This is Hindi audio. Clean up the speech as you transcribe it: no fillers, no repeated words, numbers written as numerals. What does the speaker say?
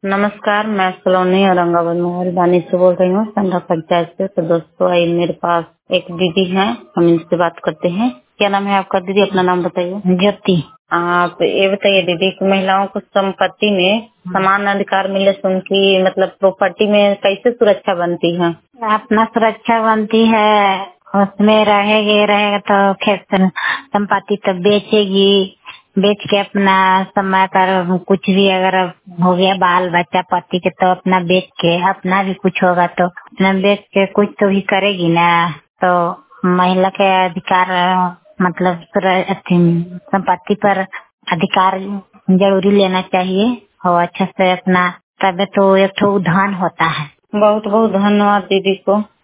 नमस्कार, मैं सलोनी औरंगाबाद मोहल्लानी से बोल रही हूँ संध्या पंचायत से। तो दोस्तों आई मेरे पास एक दीदी है, हम इनसे बात करते हैं। क्या नाम है आपका दीदी? अपना नाम बताइए। ज्योति। आप ये बताइए दीदी कि महिलाओं को संपत्ति में समान अधिकार मिले तो उनकी मतलब प्रॉपर्टी में कैसे सुरक्षा बनती है? अपना सुरक्षा बनती है, उसमें रहेगा तो खेत संपत्ति तो बेचेगी, बेच के अपना समय पर कुछ भी अगर हो गया बाल बच्चा पति के तो अपना बेच के अपना भी कुछ होगा तो अपना बेच के कुछ तो भी करेगी ना। तो महिला के अधिकार मतलब संपत्ति पर अधिकार जरूरी लेना चाहिए और अच्छा से अपना, तब तो एक ठो धन होता है। बहुत बहुत धन्यवाद दीदी को।